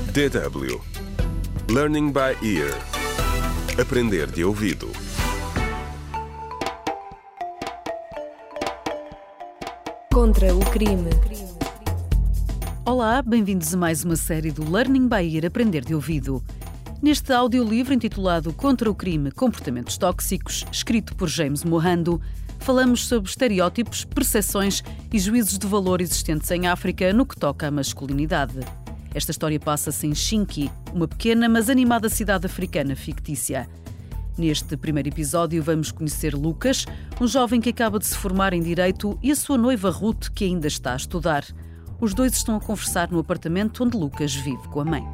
DW Learning by Ear. Aprender de ouvido. Contra o crime. Olá, bem-vindos a mais uma série do Learning by Ear, Aprender de ouvido. Neste audiolivro intitulado Contra o crime, comportamentos tóxicos, escrito por James Mohando, falamos sobre estereótipos, percepções e juízos de valor existentes em África no que toca à masculinidade. Esta história passa-se em Chinqui, uma pequena mas animada cidade africana fictícia. Neste primeiro episódio vamos conhecer Lucas, um jovem que acaba de se formar em Direito, e a sua noiva Ruth, que ainda está a estudar. Os dois estão a conversar no apartamento onde Lucas vive com a mãe.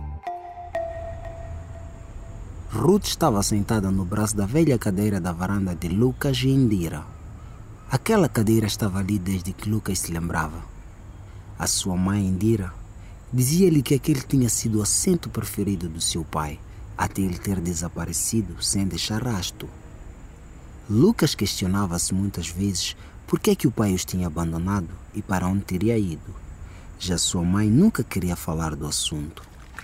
Ruth estava sentada no braço da velha cadeira da varanda de Lucas e Indira. Aquela cadeira estava ali desde que Lucas se lembrava. A sua mãe, Indira, dizia-lhe que aquele tinha sido o assento preferido do seu pai, até ele ter desaparecido sem deixar rastro. Lucas questionava-se muitas vezes por que é que o pai os tinha abandonado e para onde teria ido. Já sua mãe nunca queria falar do assunto.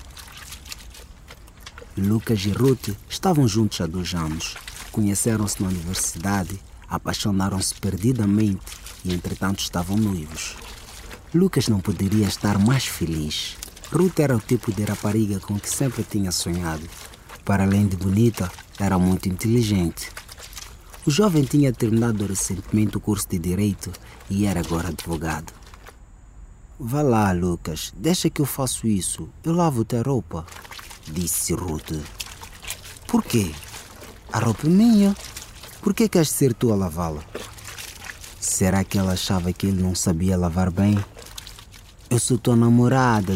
Lucas e Ruth estavam juntos há 2 anos. Conheceram-se na universidade, apaixonaram-se perdidamente e, entretanto, estavam noivos. Lucas não poderia estar mais feliz. Ruth era o tipo de rapariga com que sempre tinha sonhado. Para além de bonita, era muito inteligente. O jovem tinha terminado recentemente o curso de Direito e era agora advogado. Vá lá, Lucas, deixa que eu faço isso. Eu lavo-te a roupa, disse Ruth. Por quê? A roupa é minha. Por que queres ser tu a lavá-la? Será que ela achava que ele não sabia lavar bem? Eu sou tua namorada,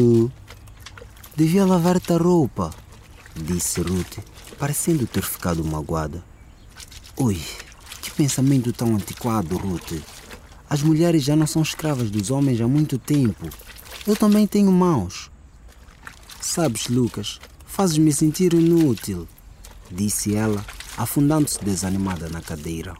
Devia lavar-te a roupa, disse Ruth, parecendo ter ficado magoada. Ui, que pensamento tão antiquado, Ruth. As mulheres já não são escravas dos homens há muito tempo. Eu também tenho mãos. Sabes, Lucas, fazes-me sentir inútil, disse ela, afundando-se desanimada na cadeira.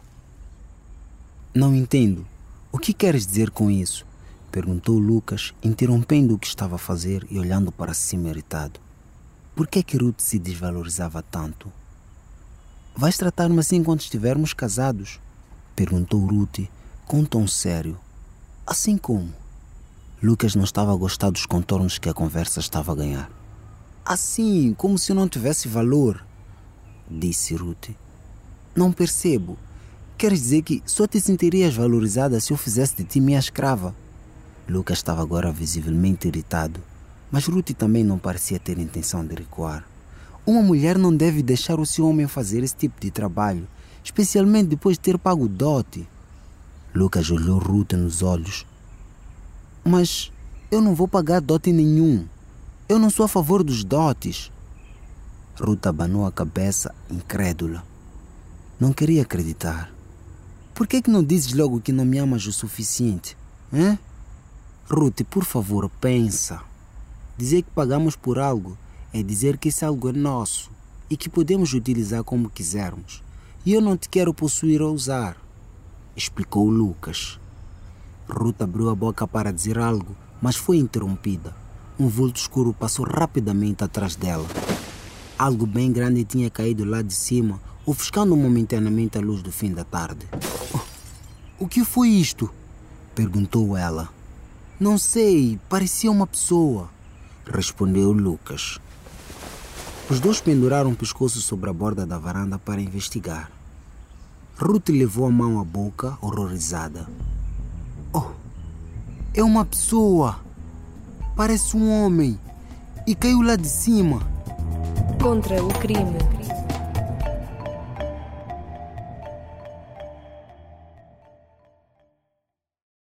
Não entendo. O que queres dizer com isso? Perguntou Lucas, interrompendo o que estava a fazer e olhando para cima irritado. Por que é que Ruth se desvalorizava tanto? Vais tratar-me assim quando estivermos casados? Perguntou Ruth, com um tom sério. Assim como? Lucas não estava a gostar dos contornos que a conversa estava a ganhar. Assim, como se eu não tivesse valor, disse Ruth. Não percebo. Queres dizer que só te sentirias valorizada se eu fizesse de ti minha escrava? Lucas estava agora visivelmente irritado, mas Ruth também não parecia ter intenção de recuar. Uma mulher não deve deixar o seu homem fazer esse tipo de trabalho, especialmente depois de ter pago o dote. Lucas olhou Ruth nos olhos. Mas eu não vou pagar dote nenhum. Eu não sou a favor dos dotes. Ruth abanou a cabeça, incrédula. Não queria acreditar. Por que não dizes logo que não me amas o suficiente? Hein? Ruth, por favor, pensa. Dizer que pagamos por algo é dizer que esse algo é nosso e que podemos utilizar como quisermos. E eu não te quero possuir ou usar, explicou Lucas. Ruth abriu a boca para dizer algo, mas foi interrompida. Um vulto escuro passou rapidamente atrás dela. Algo bem grande tinha caído lá de cima, ofuscando momentaneamente a luz do fim da tarde. O que foi isto? Perguntou ela. Não sei, parecia uma pessoa, respondeu Lucas. Os dois penduraram o pescoço sobre a borda da varanda para investigar. Ruth levou a mão à boca, horrorizada. Oh, é uma pessoa! Parece um homem! E caiu lá de cima! Contra o crime.